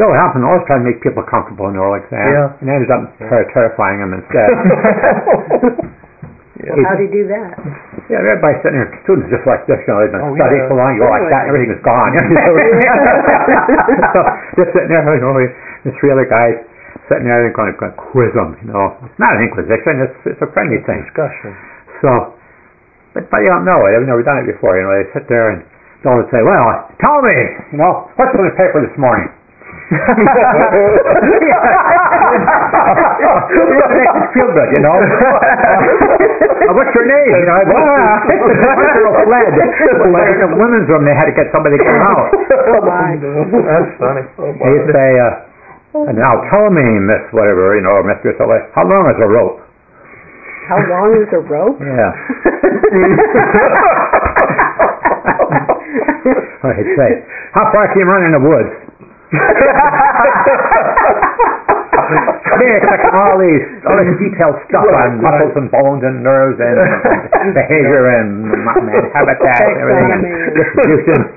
So it happened. I was trying to make people comfortable, like that. Yeah. And I ended up terrifying them instead. How do you do that? Yeah, everybody's sitting there, students just like this, they've been studying so long, you go like that, and everything is gone. So just sitting there, this three other guys sitting there and going to quiz them, It's not an inquisition, it's a friendly thing. Discussion. So, but you don't know it. I've never done it before, They sit there and they'll say, well, tell me, what's in the paper this morning? It makes you feel good, what's your name? Fled. In the women's room, they had to get somebody to come out. That's funny. They say, now tell me, Miss whatever, or Mr. Somebody, how long is a rope? How long is a rope? Yeah. I'd say, how far can you run in the woods? They're expecting all this detailed stuff on muscles and bones and nerves and behavior and habitat and everything and distribution.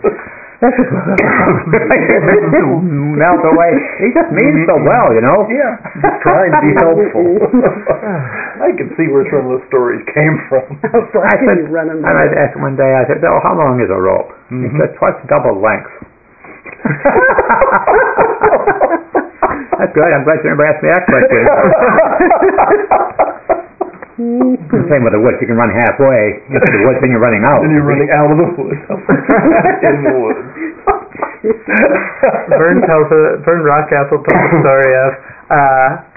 Melt away. He just means so well, Yeah. Trying to be helpful. I can see where some of the stories came from. I asked one day, I said, "Oh, how long is a rope?" He said, "Twice double length." That's good. I'm glad you never asked me that question. Same with the woods. You can run halfway into the woods, then you're running out. And you're running out of the woods. In the woods. Vern Rockcastle tells the story of